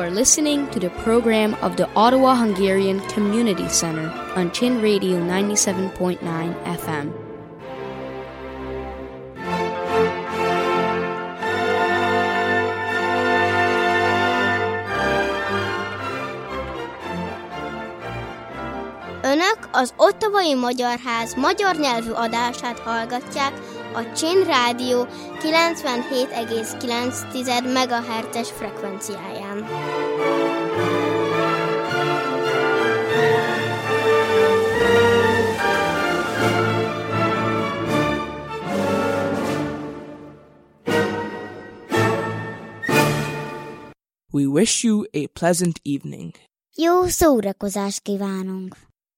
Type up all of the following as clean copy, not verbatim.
are listening to the program of the Ottawa Hungarian Community Center on Chin Radio 97.9 FM. Önök az Ottawai Magyar Ház magyar nyelvű adását hallgatják a Chin Rádió 97,9 MHz-es frekvenciáján. We wish you a pleasant evening. Jó szórakozást kívánunk!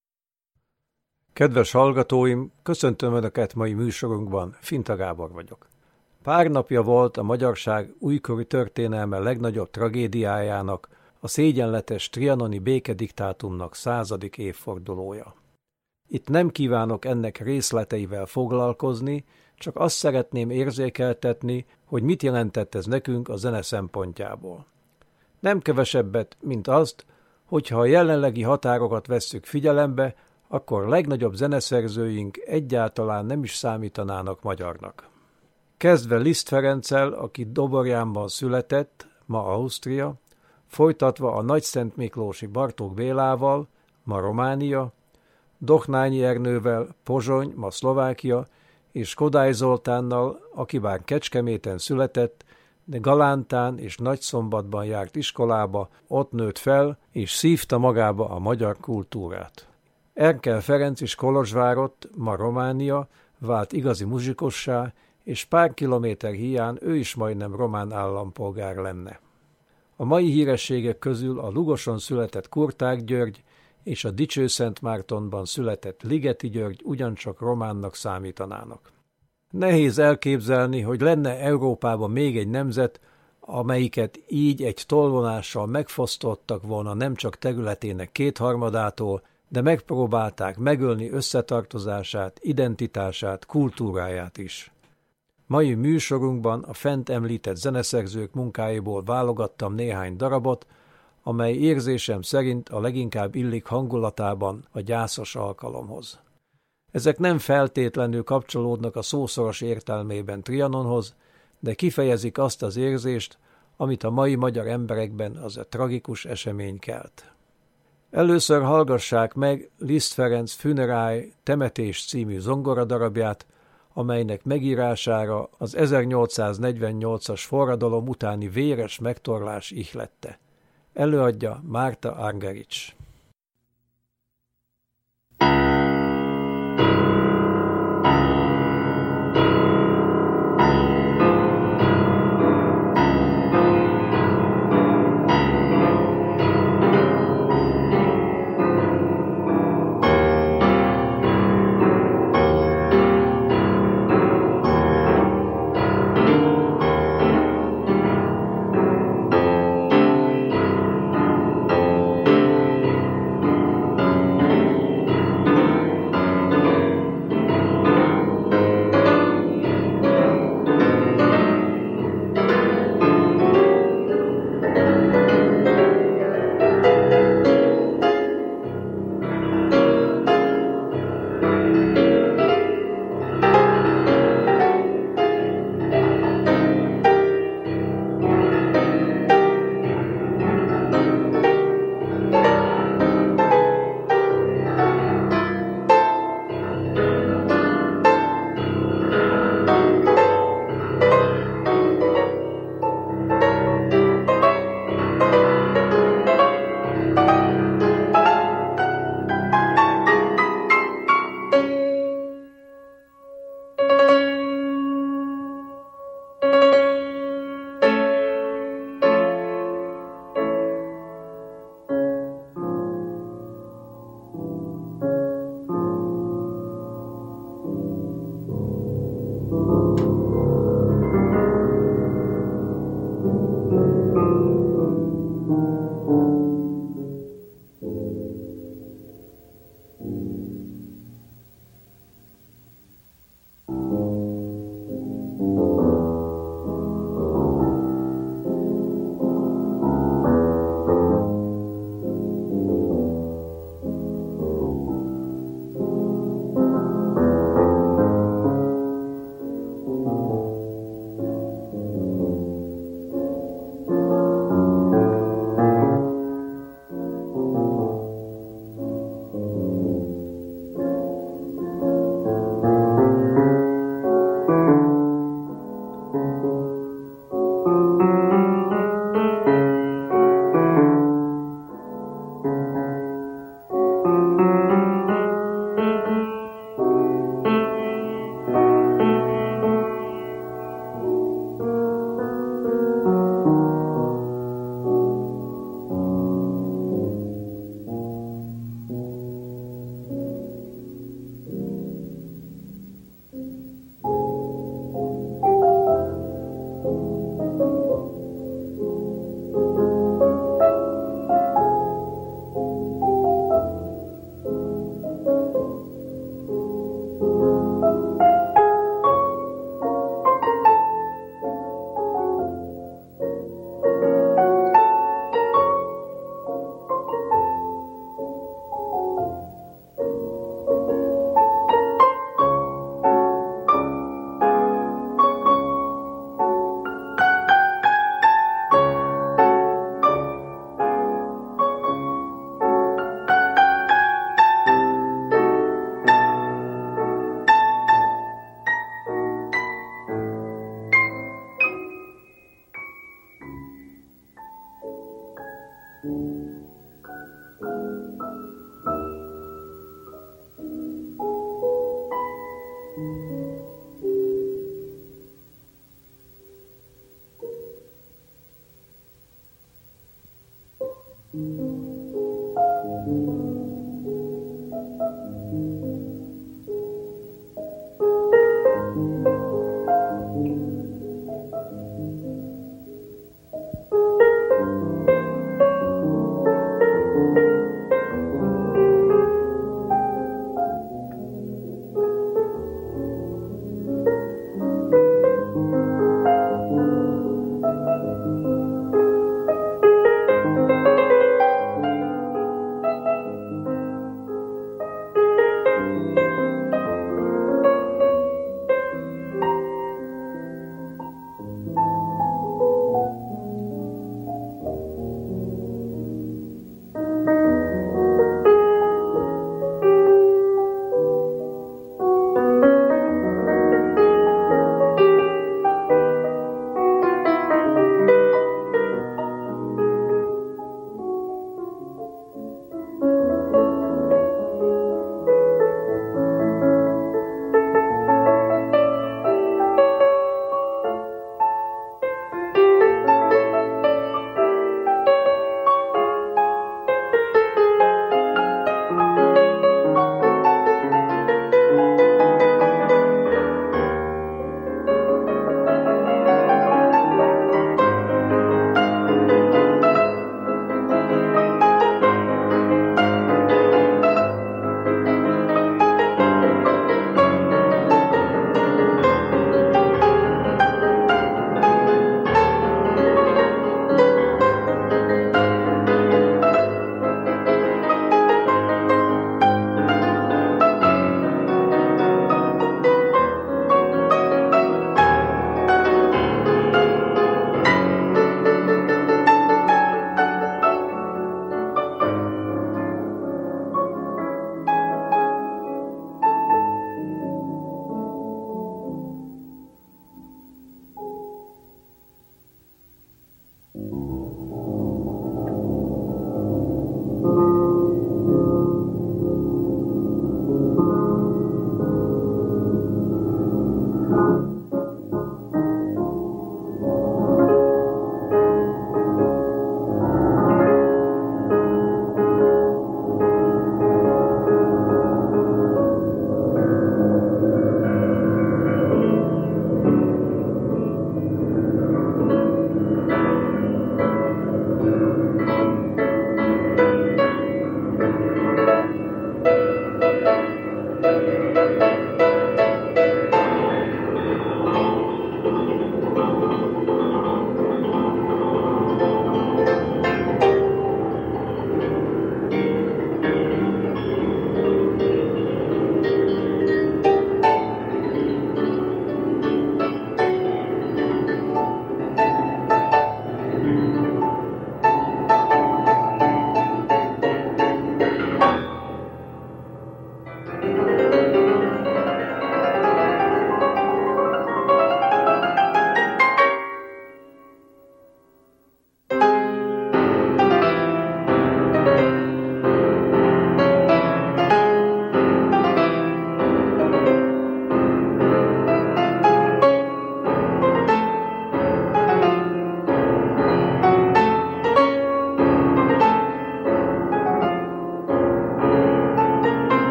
Kedves hallgatóim, köszöntöm Önöket mai műsorunkban, Finta Gábor vagyok. Pár napja volt a magyarság újkori történelme legnagyobb tragédiájának, a szégyenletes trianoni békediktátumnak 100. évfordulója. Itt nem kívánok ennek részleteivel foglalkozni, csak azt szeretném érzékeltetni, hogy mit jelentett ez nekünk a zene szempontjából. Nem kevesebbet, mint azt, hogyha a jelenlegi határokat vesszük figyelembe, akkor legnagyobb zeneszerzőink egyáltalán nem is számítanának magyarnak. Kezdve Liszt Ferenccel, aki Doborjánban született, ma Ausztria, folytatva a Nagyszentmiklósi Bartók Bélával, ma Románia, Dohnányi Ernővel, Pozsony, ma Szlovákia, és Kodály Zoltánnal, aki bár Kecskeméten született, de Galántán és Nagyszombatban járt iskolába, ott nőtt fel, és szívta magába a magyar kultúrát. Erkel Ferenc is Kolozsvárott, ma Románia, vált igazi muzsikussá, és pár kilométer híján ő is majdnem román állampolgár lenne. A mai hírességek közül a Lugoson született Kurták György és a Dicsőszentmártonban született Ligeti György ugyancsak románnak számítanának. Nehéz elképzelni, hogy lenne Európában még egy nemzet, amelyiket így egy tollvonással megfosztottak volna nem csak területének 2/3-ától, de megpróbálták megölni összetartozását, identitását, kultúráját is. Mai műsorunkban a fent említett zeneszerzők munkáiból válogattam néhány darabot, amely érzésem szerint a leginkább illik hangulatában a gyászos alkalomhoz. Ezek nem feltétlenül kapcsolódnak a szószoros értelmében Trianonhoz, de kifejezik azt az érzést, amit a mai magyar emberekben az a tragikus esemény kelt. Először hallgassák meg Liszt Ferenc Funerály Temetés című zongoradarabját, amelynek megírására az 1848-as forradalom utáni véres megtorlás ihlette. Előadja Márta Argerich.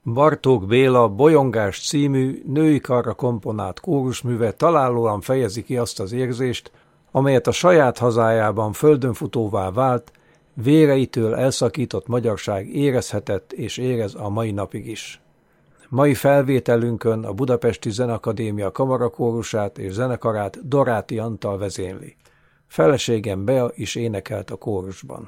Bartók Béla Bolyongás című női karra komponált kórusműve találóan fejezi ki azt az érzést, amelyet a saját hazájában földönfutóvá vált, véreitől elszakított magyarság érezhetett és érez a mai napig is. Mai felvételünkön a Budapesti Zeneakadémia kamarakórusát és zenekarát Doráti Antal vezényli. Feleségem Bea is énekelt a kórusban.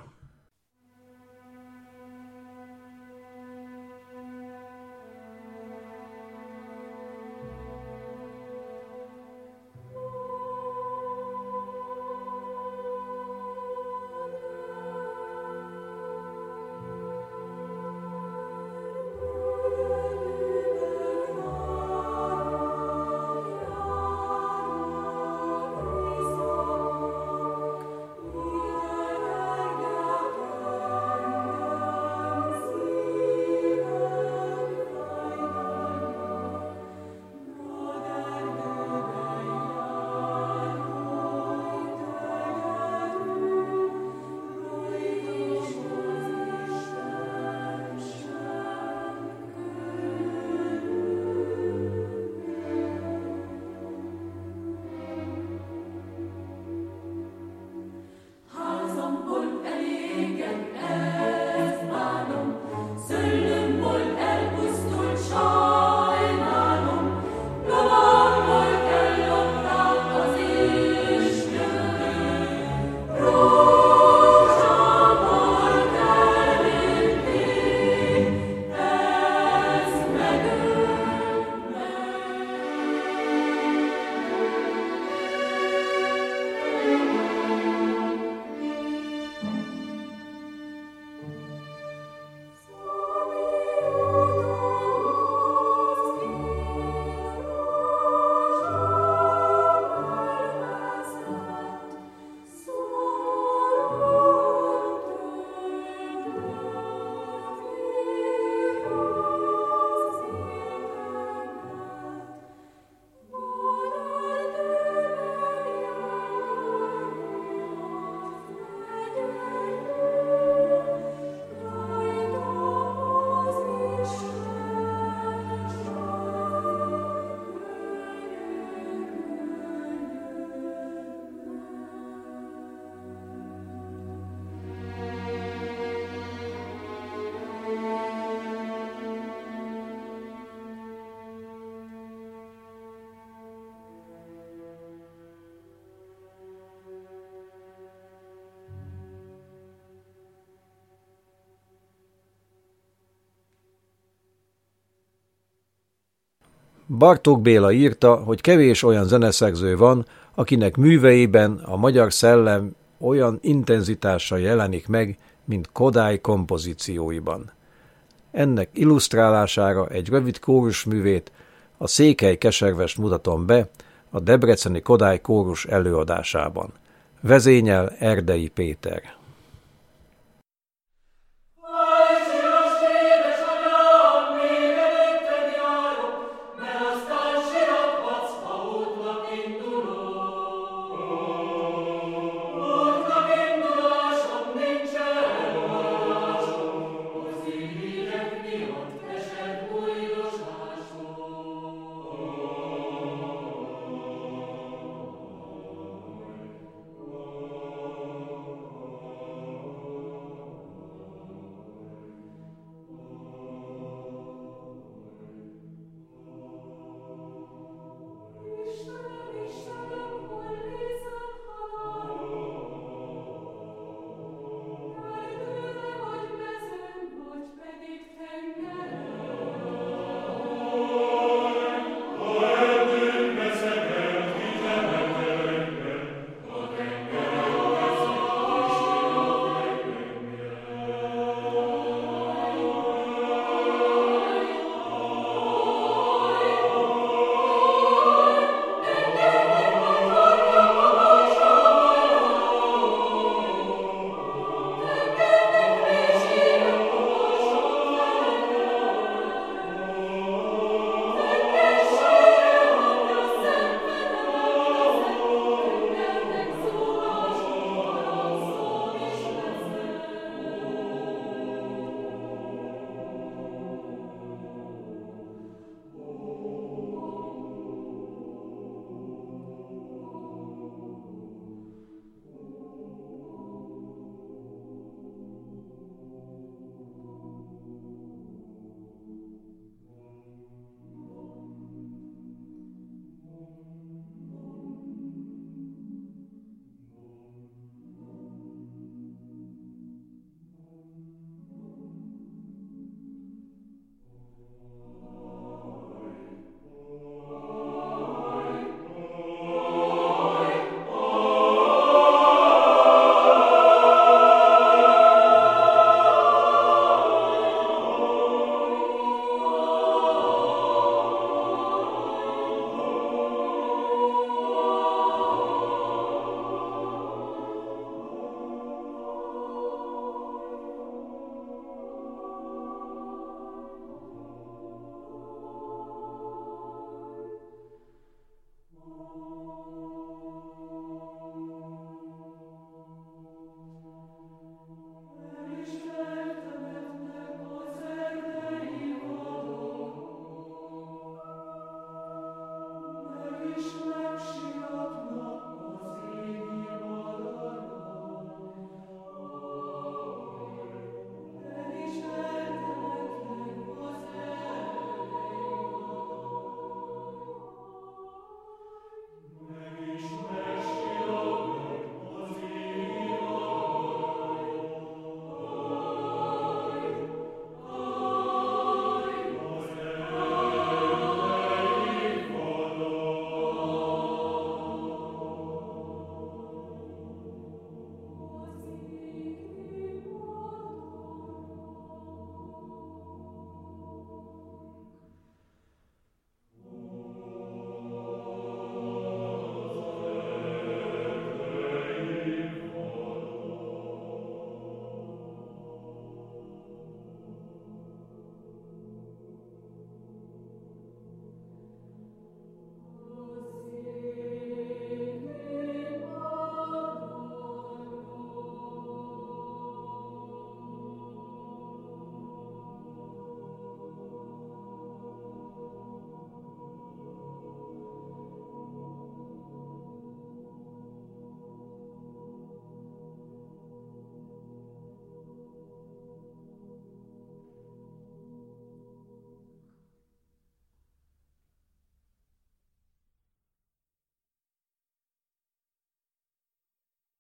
Bartók Béla írta, hogy kevés olyan zeneszerző van, akinek műveiben a magyar szellem olyan intenzitással jelenik meg, mint Kodály kompozícióiban. Ennek illusztrálására egy rövid kórusművét, a Székely Keservest mutatom be a debreceni Kodály kórus előadásában. Vezényel Erdei Péter.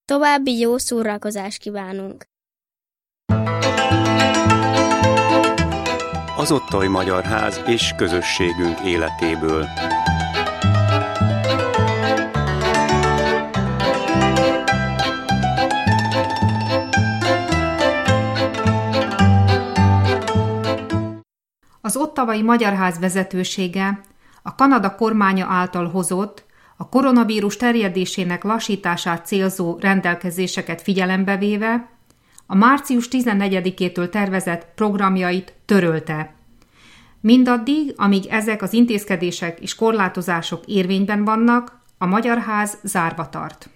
További jó szórakozást kívánunk! Az Ottawai Magyar Ház és közösségünk életéből. Az Ottawai Magyar Ház vezetősége a Kanada kormánya által hozott, a koronavírus terjedésének lassítását célzó rendelkezéseket figyelembe véve a március 14-től tervezett programjait törölte. Mindaddig, amíg ezek az intézkedések és korlátozások érvényben vannak, a Magyar Ház zárva tart.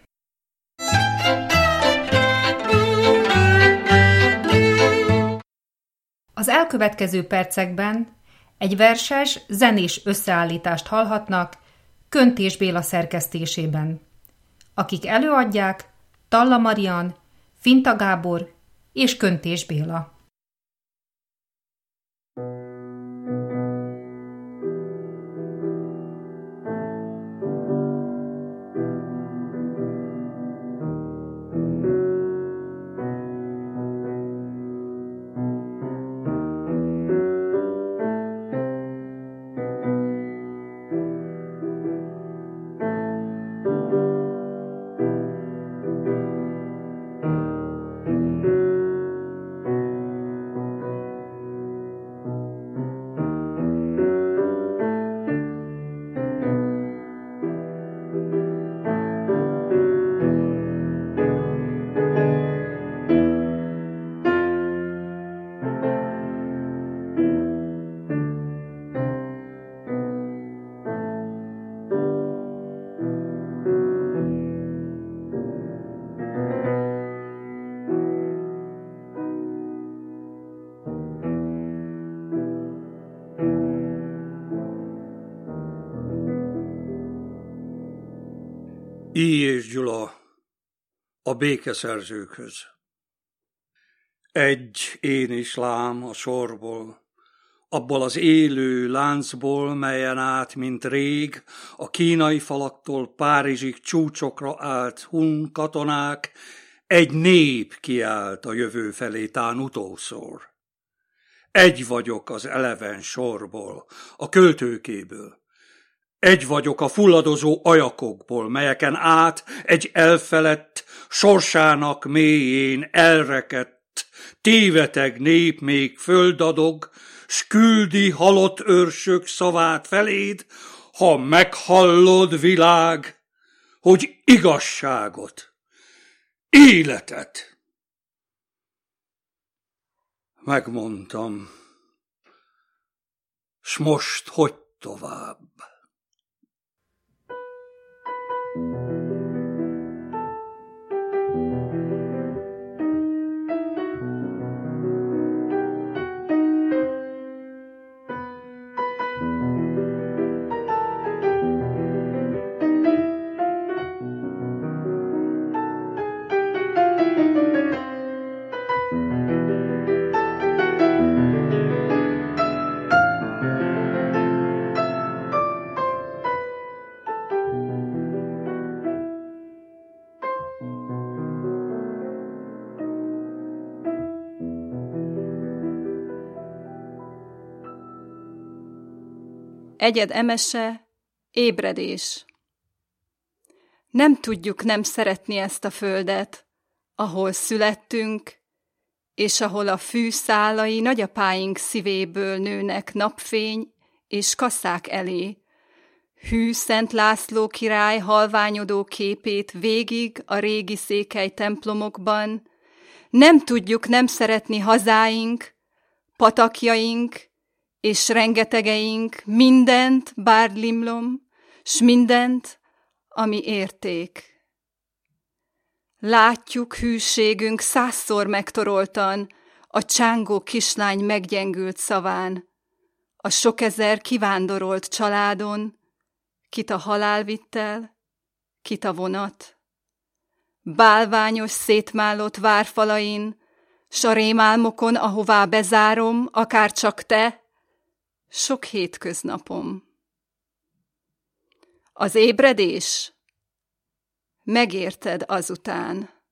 Az elkövetkező percekben egy verses, zenés összeállítást hallhatnak Köntés Béla szerkesztésében. Akik előadják, Talla Marian, Finta Gábor és Köntés Béla. I. és Gyula a békeszerzőkhöz. Egy én is lám a sorból, abból az élő láncból, melyen át, mint rég, a kínai falaktól Párizsig csúcsokra állt hun katonák, egy nép kiállt a jövő felé tán utószor. Egy vagyok az eleven sorból, a költőkéből. Egy vagyok a fulladozó ajakokból, melyeken át egy elfelett, sorsának mélyén elrekedt, téveteg nép még földadog, s küldi halott őrsök szavát feléd, ha meghallod, világ, hogy igazságot, életet. Megmondtam, s most hogy tovább? Egyed emese, ébredés. Nem tudjuk nem szeretni ezt a földet, ahol születtünk, és ahol a fű szálai nagyapáink szívéből nőnek napfény és kaszák elé. Hű Szent László király halványodó képét végig a régi székely templomokban. Nem tudjuk nem szeretni hazáink, patakjaink, és rengetegeink, mindent, bárdlimlom, s mindent, ami érték. Látjuk hűségünk 100-szor megtoroltan, a csángó kislány meggyengült szaván, a sok ezer kivándorolt családon, kit a halál vitt el, kit a vonat. Bálványos szétmálott várfalain, s a rémálmokon, ahová bezárom, akár csak te, sok hétköznapom. Az ébredés? Megérted azután.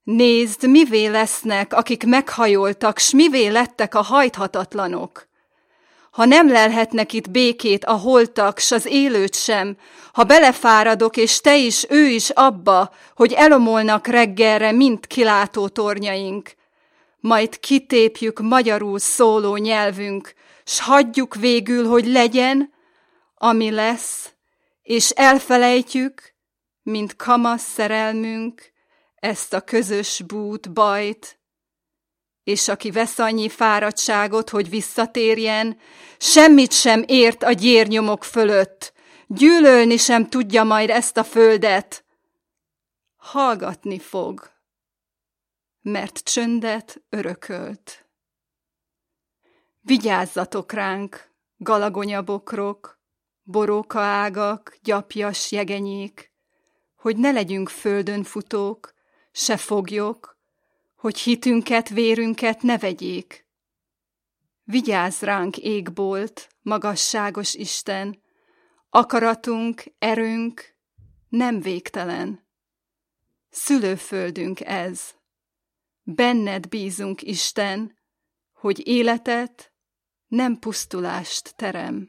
Nézd, mivé lesznek, akik meghajoltak, s mivé lettek a hajthatatlanok. Ha nem lelhetnek itt békét a holtak, s az élőt sem, ha belefáradok, és te is, ő is abba, hogy elomolnak reggelre mind kilátó tornyaink, majd kitépjük magyarul szóló nyelvünk, s hagyjuk végül, hogy legyen, ami lesz, és elfelejtjük, mint kamasz szerelmünk, ezt a közös bút, bajt, és aki vesz annyi fáradtságot, hogy visszatérjen, semmit sem ért a gyérnyomok fölött, gyűlölni sem tudja majd ezt a földet. Hallgatni fog, mert csöndet örökölt. Vigyázzatok ránk, galagonyabokrok, borókaágak, gyapjas jegenyék, hogy ne legyünk földön futók, se foglyok, hogy hitünket, vérünket ne vegyék. Vigyázz ránk, égbolt, magasságos Isten, akaratunk, erőnk nem végtelen. Szülőföldünk ez. Benned bízunk, Isten, hogy életet, nem pusztulást terem.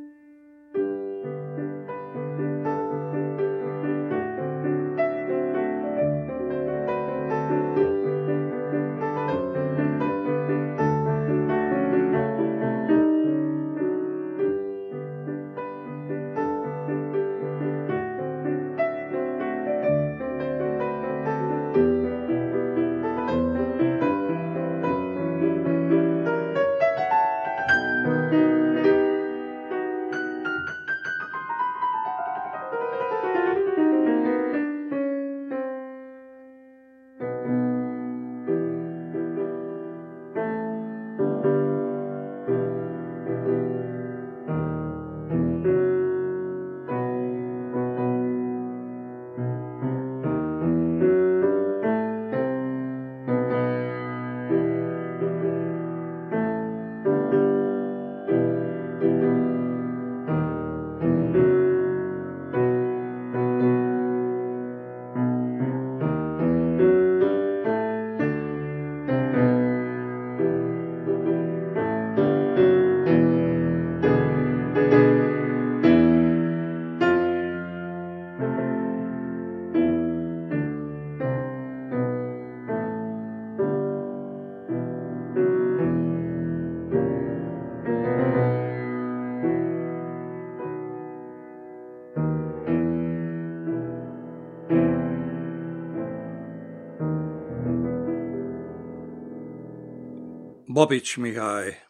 Babics Mihály,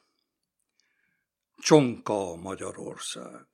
Csonka Magyarország.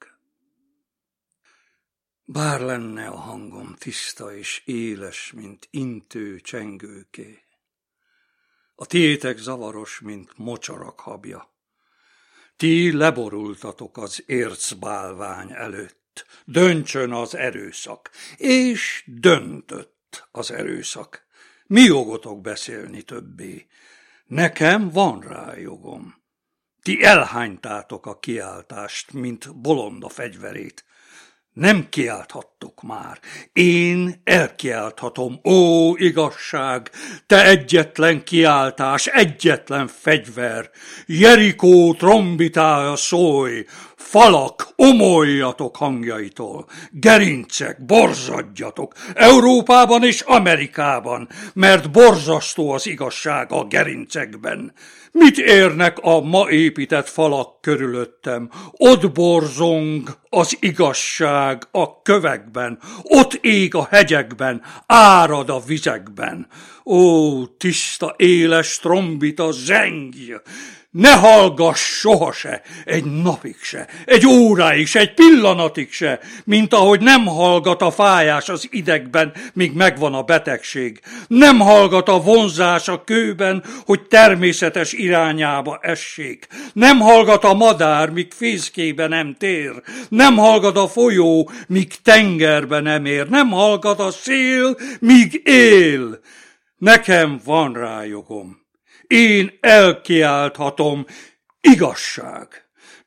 Bár lenne a hangom tiszta és éles, mint intő csengőké, a tiétek zavaros, mint mocsarak habja. Ti leborultatok az ércbálvány előtt, döntsön az erőszak, és döntött az erőszak. Mi jogotok beszélni többé? Nekem van rá jogom. Ti elhánytátok a kiáltást, mint bolond a fegyverét. Nem kiálthattok már. Én elkiálthatom. Ó, igazság, te egyetlen kiáltás, egyetlen fegyver. Jerikó trombitája szólj, falak, omoljatok hangjaitól. Gerincek, borzadjatok, Európában és Amerikában, mert borzasztó az igazság a gerincekben. Mit érnek a ma épített falak körülöttem? Ott borzong az igazság a kövekben, ott ég a hegyekben, árad a vizekben. Ó, tiszta, éles trombita, zengj! Ne hallgass soha se, egy napig se, egy óráig se, egy pillanatig se, mint ahogy nem hallgat a fájás az idegben, míg megvan a betegség. Nem hallgat a vonzás a kőben, hogy természetes irányába essék. Nem hallgat a madár, míg fészkébe nem tér. Nem hallgat a folyó, míg tengerbe nem ér. Nem hallgat a szél, míg él. Nekem van rá jogom. Én elkiálthatom, igazság.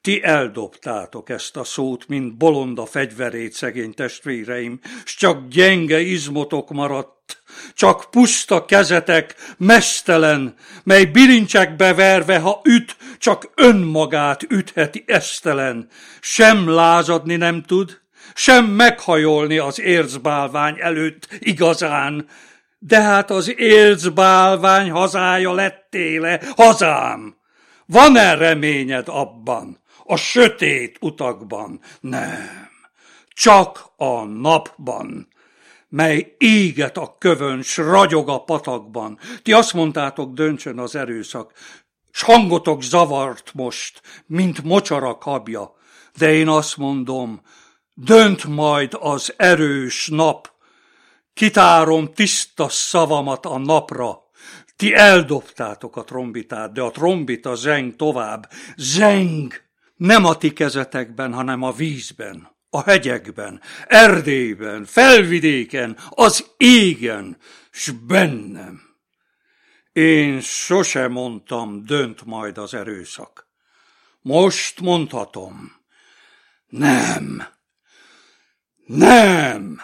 Ti eldobtátok ezt a szót, mint bolond a fegyverét, szegény testvéreim, s csak gyenge izmotok maradt, csak puszta kezetek, meztelen, mely bilincsekbe verve, ha üt, csak önmagát ütheti esztelen, sem lázadni nem tud, sem meghajolni az érzbálvány előtt igazán, de hát az érzbálvány hazája lettéle, hazám! Van-e reményed abban, a sötét utakban? Nem, csak a napban, mely éget a kövön, s ragyog a patakban. Ti azt mondtátok, döntsön az erőszak, s hangotok zavart most, mint mocsarak habja, de én azt mondom, dönt majd az erős nap, kitárom tiszta szavamat a napra. Ti eldobtátok a trombitát, de a trombita zeng tovább. Zeng! Nem a ti kezetekben, hanem a vízben, a hegyekben, Erdélyben, felvidéken, az égen, s bennem. Én sose mondtam, dönt majd az erőszak. Most mondhatom. Nem. Nem!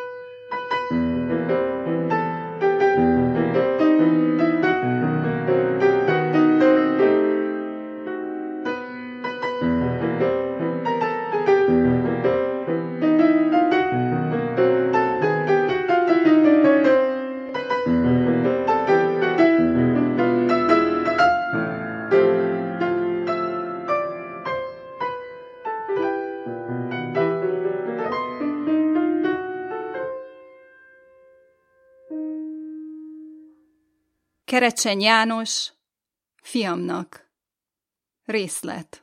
Kerecseny János, fiamnak. Részlet.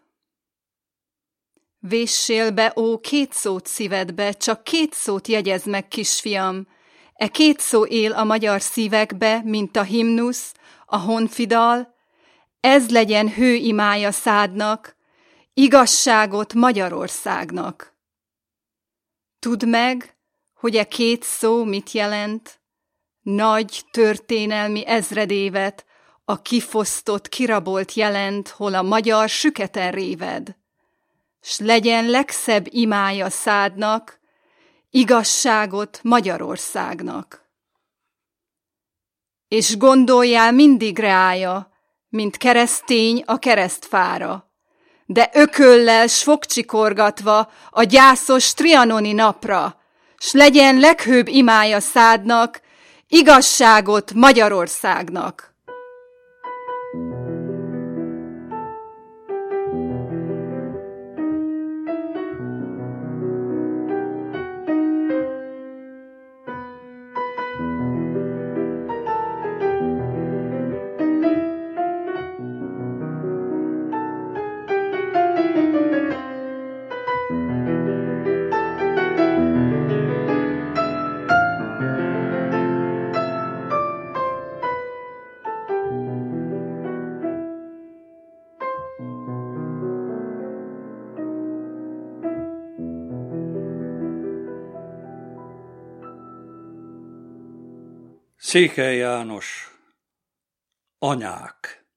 Véssél be, ó, 2 szót szívedbe, csak 2 szót jegyezd meg, kisfiam. E 2 szó él a magyar szívekbe, mint a himnusz, a honfidal. Ez legyen hőimája szádnak, igazságot Magyarországnak. Tudd meg, hogy e 2 szó mit jelent? Nagy történelmi ezredévet, a kifosztott, kirabolt jelent, hol a magyar süketen réved. S legyen legszebb imája szádnak, igazságot Magyarországnak. És gondoljál mindig reája, mint keresztény a keresztfára, de ököllel s fogcsikorgatva a gyászos trianoni napra, s legyen leghőbb imája szádnak, igazságot Magyarországnak. Székely János, anyák.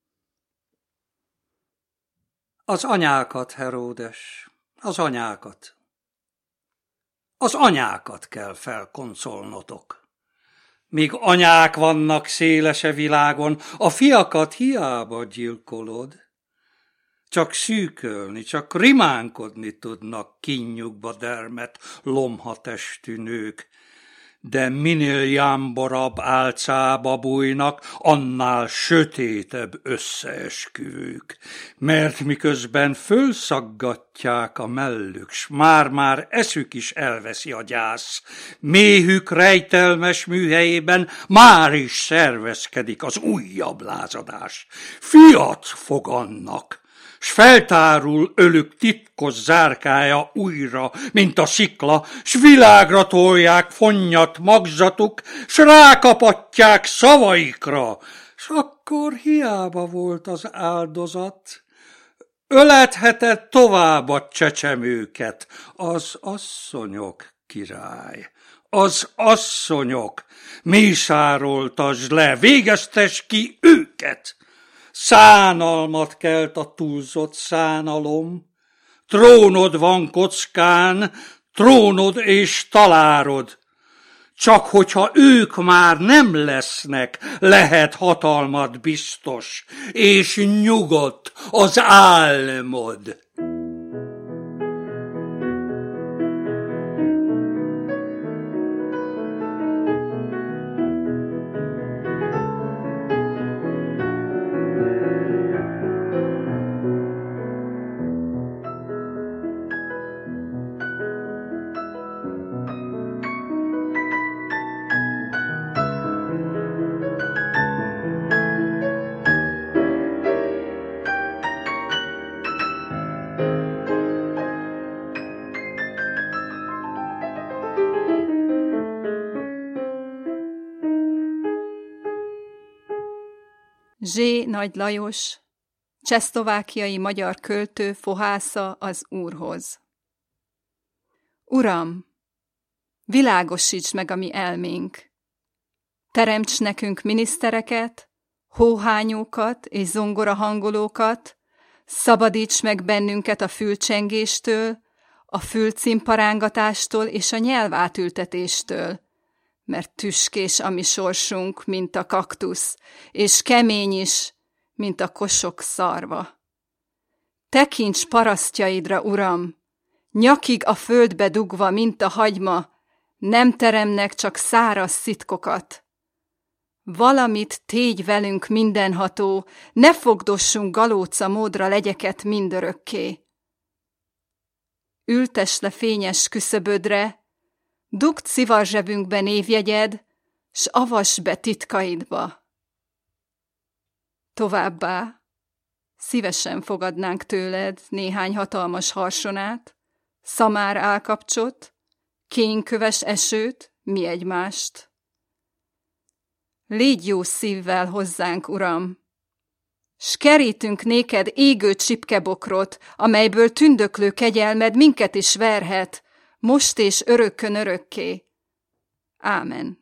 Az anyákat, Heródes, az anyákat. Az anyákat kell felkoncolnotok. Míg anyák vannak szélese világon, a fiakat hiába gyilkolod. Csak szűkölni, csak rimánkodni tudnak kínjukba dermet lomhatestű nők, de minél jámborabb álcába bújnak, annál sötétebb összeesküvők, mert miközben fölszaggatják a mellük, s már-már eszük is elveszi a gyász, méhük rejtelmes műhelyében már is szervezkedik az újabb lázadás. Fiat fogannak, s feltárul ölük titkos zárkája újra, mint a szikla, s világra tolják fonnyat magzatuk, s rákapatják szavaikra, s akkor hiába volt az áldozat. Ölethetett tovább a csecsemőket, az asszonyok, király, az asszonyok, mészároltasd le, végeztes ki őket. Szánalmat kelt a túlzott szánalom, trónod van kockán, trónod és talárod. Csak hogyha ők már nem lesznek, lehet hatalmad biztos, és nyugodt az álmod. Zsé. Nagy Lajos, csehszlovákiai magyar költő, fohásza az Úrhoz. Uram, világosíts meg a mi elménk. Teremts nekünk minisztereket, hóhányókat és zongorahangolókat, szabadíts meg bennünket a fülcsengéstől, a fülcimparángatástól és a nyelvátültetéstől, mert tüskés a mi sorsunk, mint a kaktusz, és kemény is, mint a kosok szarva. Tekints parasztjaidra, Uram, nyakig a földbe dugva, mint a hagyma, nem teremnek csak száraz szitkokat. Valamit tégy velünk mindenható, ne fogdossunk galóca módra legyeket mindörökké. Ültess le fényes küszöbödre, dugd szivarzsebünkbe névjegyed, s avass be titkaidba. Továbbá, szívesen fogadnánk tőled néhány hatalmas harsonát, szamár állkapcsot, kényköves esőt, mi egymást. Légy jó szívvel hozzánk, Uram, s kerítünk néked égő csipkebokrot, amelyből tündöklő kegyelmed minket is verhet, most és örökkön örökké. Ámen.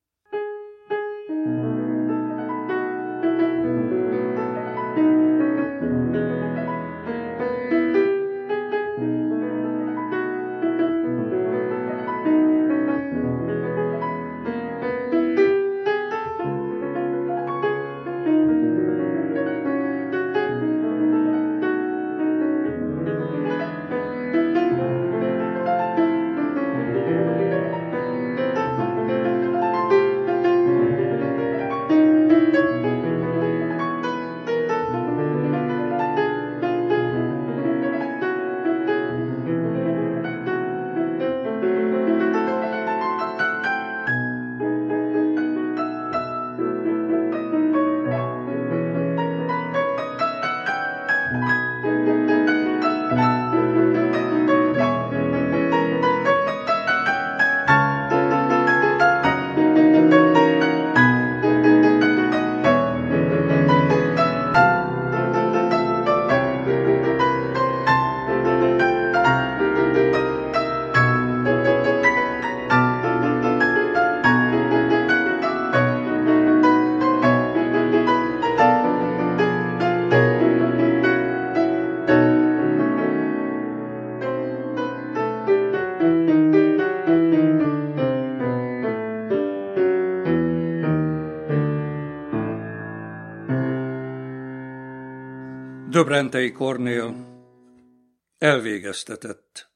Döbrentei Kornél elvégeztetett.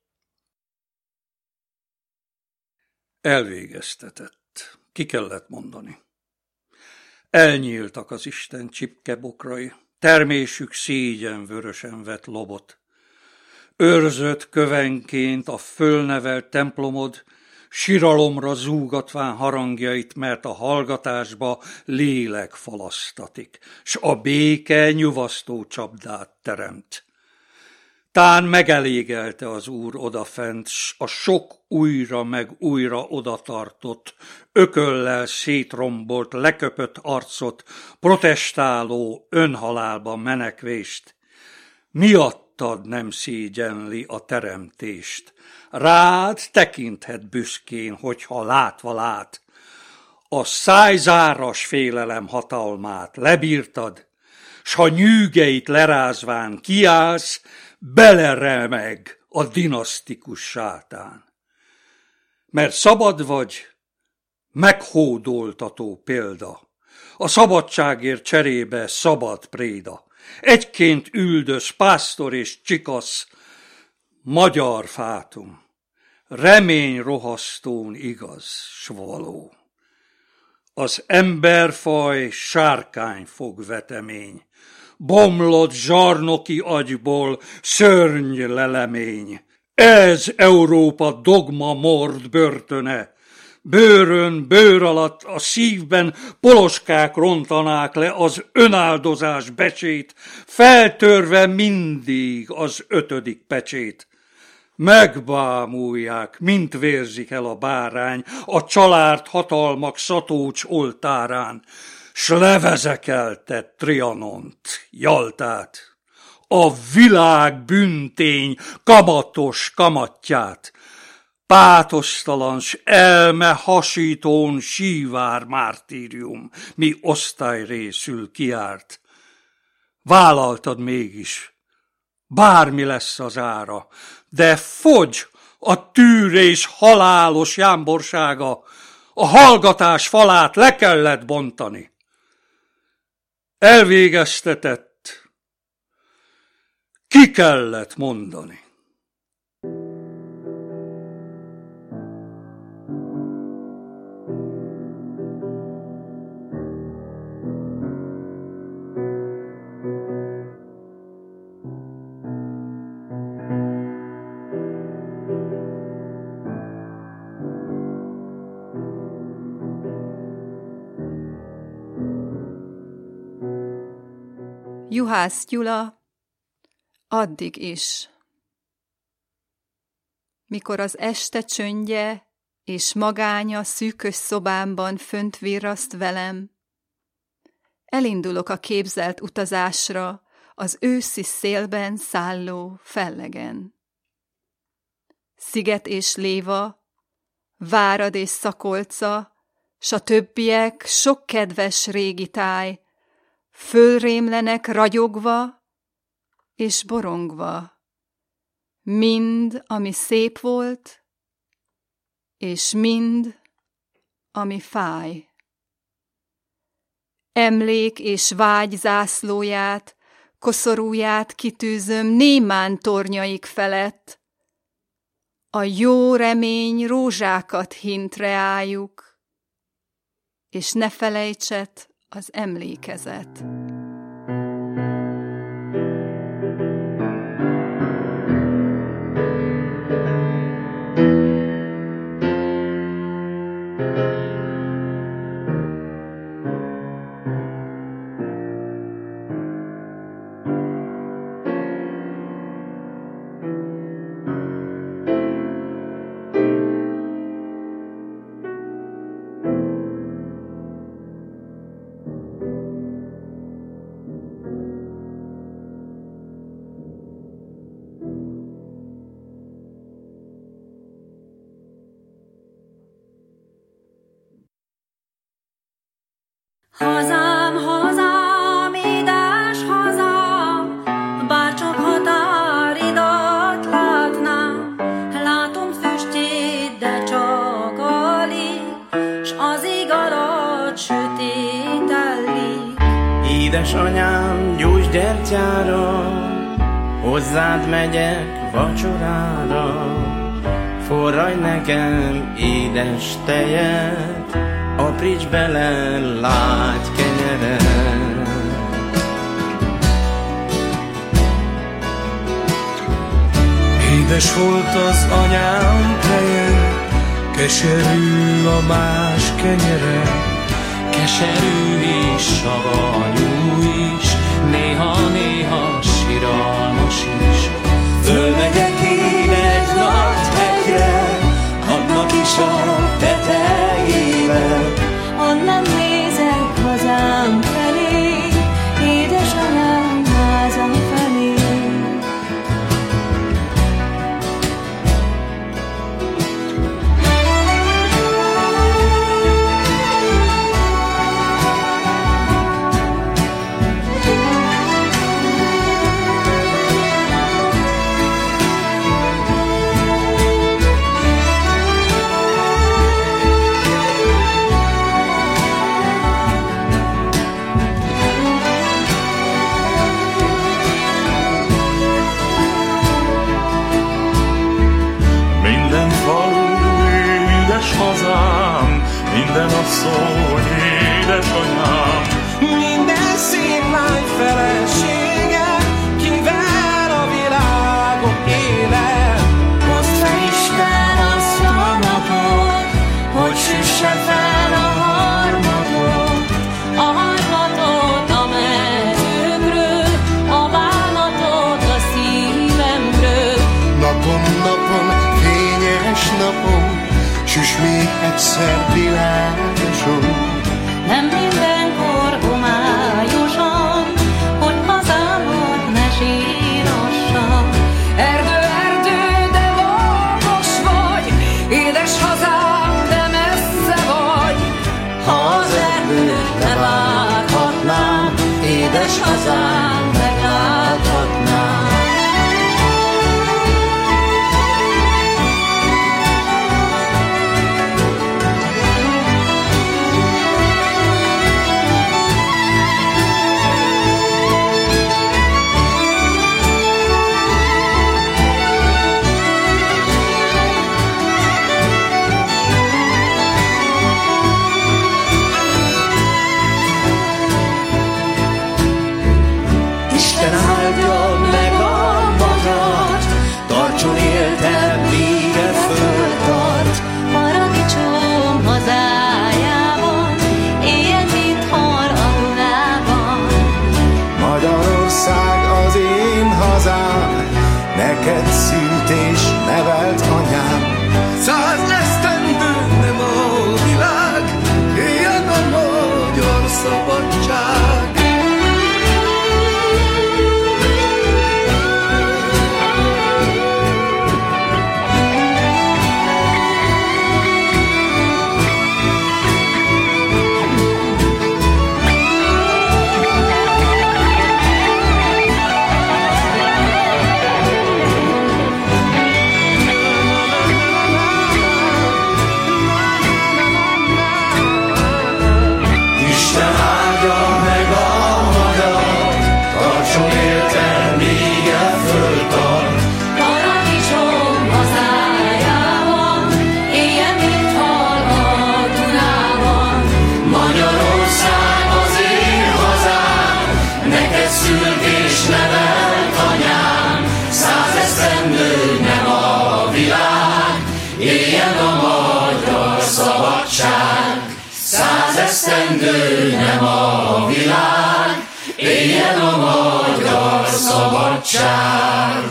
Elvégeztetett. Ki kellett mondani. Elnyíltak az Isten csipkebokrai, termésük szégyen vörösen vett lobot. Őrzött kövenként a fölnevelt templomod, siralomra zúgatván harangjait, mert a hallgatásba lélek falasztatik, s a béke nyugasztó csapdát teremt. Tán megelégelte az Úr odafent, s a sok újra meg újra odatartott, ököllel szétrombolt, leköpött arcot, protestáló önhalálba menekvést. Miattad nem szégyenli a teremtést. Rád tekinthet büszkén, hogyha látva lát. A szájzáras félelem hatalmát lebírtad, s ha nyűgeit lerázván kiállsz, beleremeg a dinasztikus sátán. Mert szabad vagy, meghódoltató példa, a szabadságért cserébe szabad préda. Egyként üldöz pásztor és csikasz, magyar fátum, remény rohasztón igaz, s való. Az emberfaj sárkányfog vetemény, bomlott zsarnoki agyból szörny lelemény. Ez Európa dogma mord börtöne, bőrön, bőr alatt, a szívben poloskák rontanák le az önáldozás becsét, feltörve mindig az 5. pecsét. Megbámulják, mint vérzik el a bárány a család hatalmak szatócs oltárán, s levezekeltet Trianont, Jaltát, a világ bűntény kamatos kamatját, pátosztalan s elme hasítón sívár mártírium, mi osztályrészül kiárt. Vállaltad mégis, bármi lesz az ára, de fogy a tűrés halálos jámborsága, a hallgatás falát le kellett bontani. Elvégeztetett, ki kellett mondani. Juhász Gyula, addig is. Mikor az este csöndje és magánya szűkös szobámban fönt virraszt velem, elindulok a képzelt utazásra az őszi szélben szálló fellegen. Sziget és Léva, Várad és Szakolca, s a többiek sok kedves régi táj, fölrémlenek ragyogva és borongva, mind, ami szép volt, és mind, ami fáj. Emlék és vágy zászlóját, koszorúját kitűzöm némán tornyaik felett, a jó remény rózsákat hint reájuk, és ne felejtset az emlékezet. Hazám, hazám, édes hazám, bárcsak határidat látnám, látom füstjét, de csak alig, s az ég alatt sötétellik. Édesanyám, gyógygyertyára, hozzád megyek vacsorára, forradj nekem édes tejet, apríts bele lágy kenyeret. Édes volt az anyám teje, keserű a más kenyere, keserű és savanyú is, néha-néha siralmas is. Fölmegyek én egy nagy hegyre, annak is a tetejével, Onnan nézek hazám felé, édesanyám házam felé. egyszer világosul. Nem mindenkor homályosan, hogy hazámat ne sírossam. Erdő, erdő, de magas vagy, édes hazám, de messze vagy. Ha az erdőt levághatnám, édes hazám, megláthatnám. Isten áldja meg a magyart, tartson éltem, míg a föld tart. Paradicsom hazájában, éljen, mint hal a Dunában. Magyarország az én hazám, neked szült és nevelt anyám. 100 esztendő nem a világ, éljen a magyar szabadság. Esztendő nem a világ, éljen a magyar szabadság.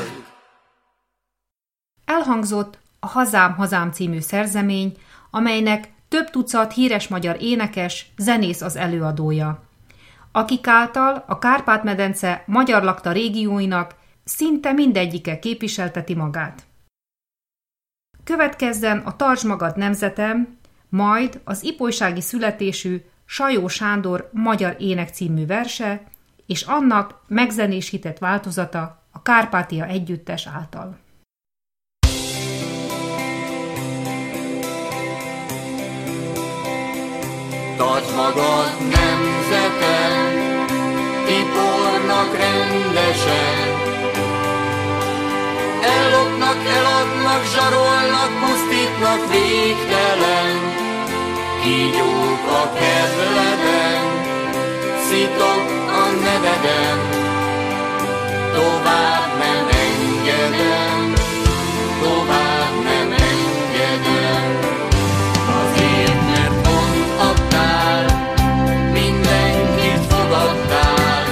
Elhangzott a Hazám, hazám című szerzemény, amelynek több tucat híres magyar énekes, zenész az előadója, akik által a Kárpát-medence magyar lakta régióinak szinte mindegyike képviselteti magát. Következzen a Tartsd magad nemzetem, majd az ipolysági születésű Sajó Sándor magyar ének című verse, és annak megzenésített változata a Kárpátia együttes által. Tartsd magad nemzetem, tipornak rendesen. Ellopnak, eladnak, zsarolnak, pusztítnak végtelen. Kígyók a kedveden, szitok a neveden. Tovább nem engedem, tovább nem engedem. Azért, mert pont adtál, mindenkit fogadtál.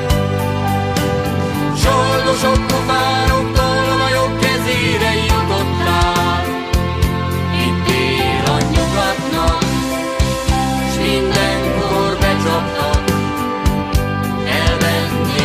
Zsoldosok, pofárok, tolvajok kezére jutottál. Itt él a nyugatnak, s mindenkor becsaptak, elvenni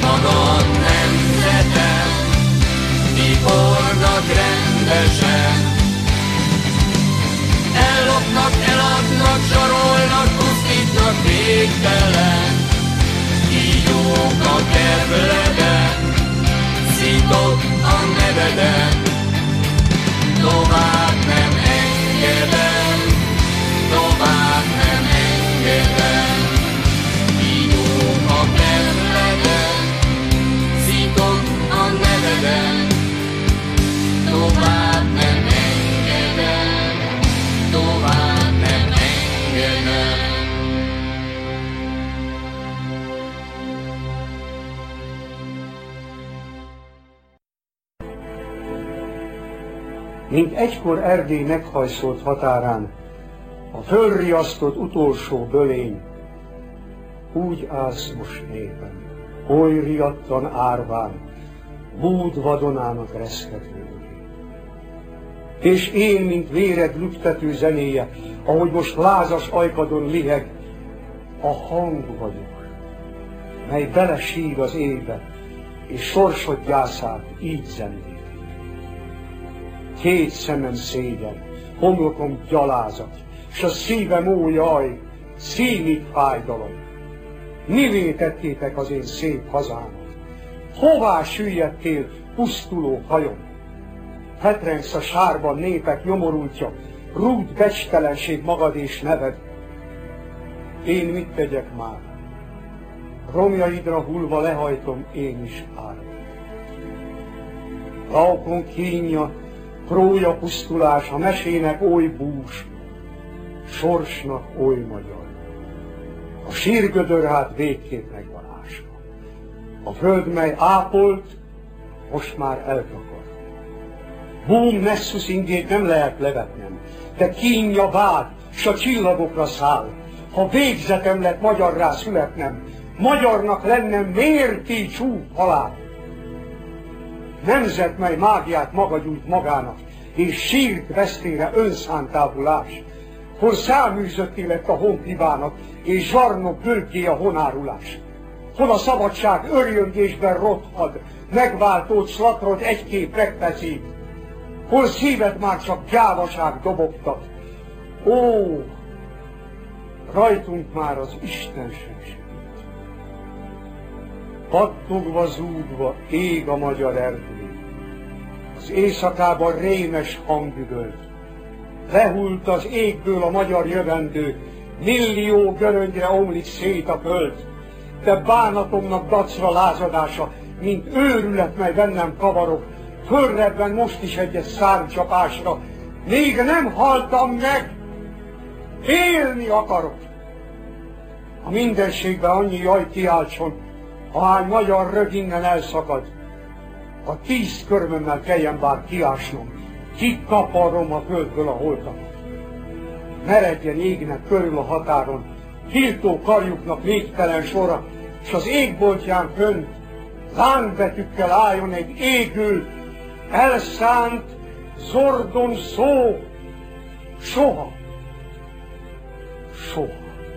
maga nemzetem, vipornak rendesen. Ellopnak, eladnak, zsarolnak, pusztítnak végtelen. Kígyók a kertleben, szitok a neveden. Tovább nem engedem, tovább nem engedem. Kígyók a kertleben, szitok a neveden. Tovább nem engedem, tovább nem engedem. Mint egykor Erdély meghajszolt határán, a fölriasztott utolsó bölény, úgy állsz most népem, oly riadtan árván, búd vadonának reszkető. És én, mint véred lüktető zenéje, ahogy most lázas ajkadon liheg, a hang vagyok, mely belesír az éjbe, és sorsod gyászát így zenét. Két szemem szégyen, homlokom gyalázat, s a szívem ó jaj, szívig fájdalom. Mivé tettétek az én szép hazámat? Hová süllyedtél, pusztuló hajom? Hetrengsz a sárban népek nyomorultja, rúd becstelenség magad és neved. Én mit tegyek már? Romjaidra hullva lehajtom én is árat. Laukon kínja, Trója pusztulás, a mesének oly bús, sorsnak oly magyar. A sírgödör hát végképp megvan ásva. A föld, mely ápolt, most már eltakar. Búm Nessus ingét nem lehet levetnem, de kínja vád, s a csillagokra száll. Ha végzetem lett magyarrá születnem, magyarnak lennem mérti csúf halál. Nemzet, mely mágiát maga gyújt magának, és sírt vesztére önszántábulás, hol száműzötté lett a honpibának, és zsarnok bölgyé a honárulás. Hol a szabadság örjöngésben rothad, megváltót slatrod egy-két megpecét, hol szíved már csak gyávaság dobogtat. Ó, rajtunk már az Istenség segít. Pattogva, zúgva ég a magyar erdő. Az éjszakában rémes hangüvölt. Lehult az égből a magyar jövendő, millió göröngyre omlik szét a föld. De bánatomnak dacra lázadása, mint őrület, mely bennem kavarok, fölrebben most is egy szárnycsapásra. Még nem haltam meg, élni akarok. A mindenségben annyi jaj kiáltson, ahány magyar rög innen elszakad, a 10 körmömmel kelljen bár kiásnom, kikaparom a földből a holtakat. Meredjen égnek körül a határon, tiltó karjuknak végtelen sora, s az égboltján fönt lángbetűkkel álljon egy égő, elszánt, zordon szó, soha, soha.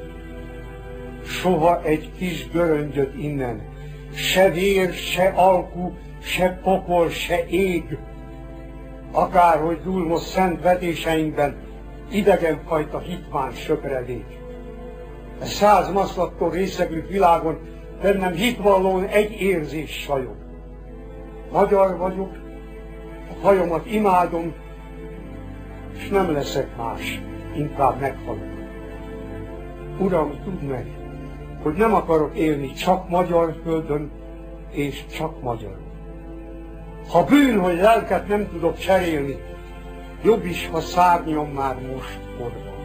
Soha egy kis göröngyöt innen, se vér, se alkú, se pokol, se ég. Akárhogy dúl most szent vetéseinkben, idegenfajta hitván söpredék. E 100 maszlattól részegült világon bennem hitvallón egy érzés sajog. Magyar vagyok, a hajomat imádom, és nem leszek más, inkább meghalok. Uram, tudd meg, hogy nem akarok élni csak magyar földön, és csak magyar. Ha bűn, hogy lelket nem tudok cserélni, jobb is, ha szárnyom már most forva.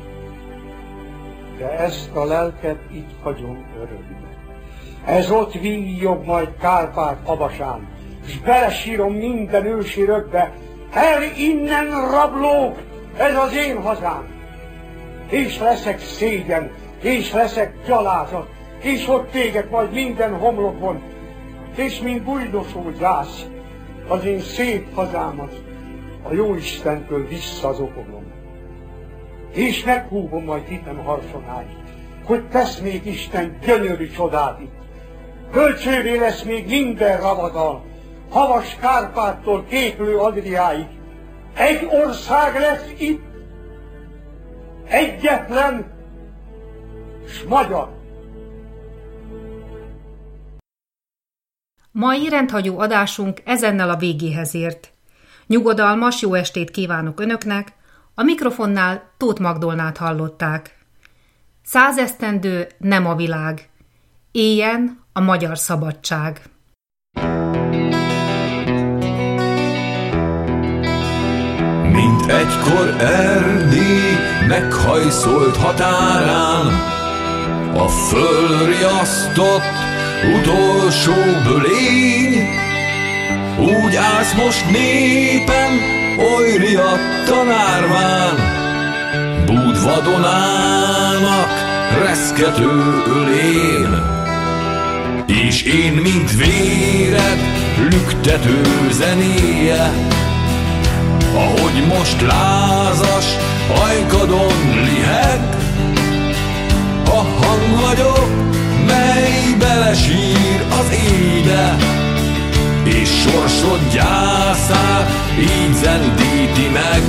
De ezt a lelket itt hagyom örökbe. Ez ott víjog majd Kárpát-Abasán, s belesírom minden ősi rögbe. El innen, rablók, ez az én hazám! És leszek szégyen, és leszek gyalázat, és ott égek majd minden homlokon, és mint bújdosó gyász, az én szép hazámat a Jóistentől visszazokogom. És meghúvom majd hitem harsonáit, hogy tesz még Isten gyönyörű csodát itt. Bölcsővé lesz még minden ravadal, havas Kárpáttól kéklő Adriáig. Egy ország lesz itt, egyetlen s magyar. Mai rendhagyó adásunk ezennel a végéhez ért. Nyugodalmas jó estét kívánok Önöknek, a mikrofonnál Tóth Magdolnát hallották. 100 esztendő nem a világ, éljen a magyar szabadság. Mint egykor Erdély meghajszolt határán, a fölriasztott utolsó bölény, úgy állsz most népem oly riadtan árván, búdvadonának reszkető ölén. És én, mint véred lüktető zenéje, ahogy most lázas ajkadon liheg, a hang vagyok, mely belesír az éjbe, és sorsod gyászát így zendíti meg.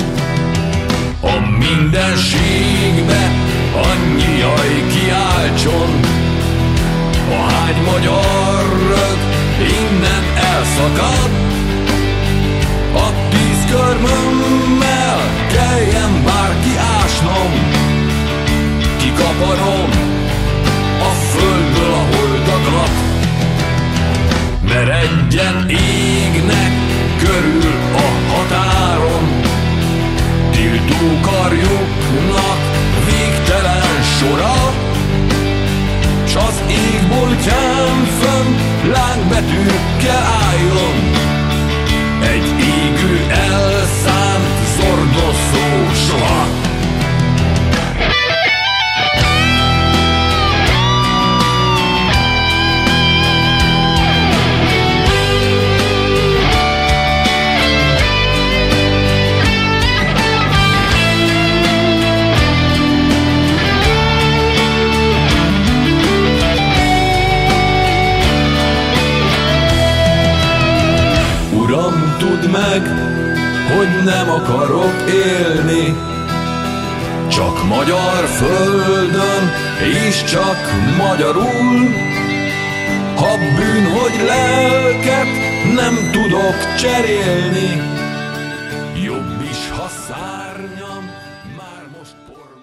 A mindenségbe annyi jaj kiáltson, ahány magyar rög innen elszakad, a 10 körmömmel kelljen bárki ásnom, kikaparom a földből a holtakat. Meredjen égnek körül a határon, tiltó karjuknak végtelen sora, s az égboltján fönn lángbetűkkel álljon egy égő elszánt zordozó soha. Uram, tudd meg, hogy nem akarok élni csak magyar földön, és csak magyarul. Ha bűn, hogy lelket nem tudok cserélni, jobb is, ha szárnyam már most porló.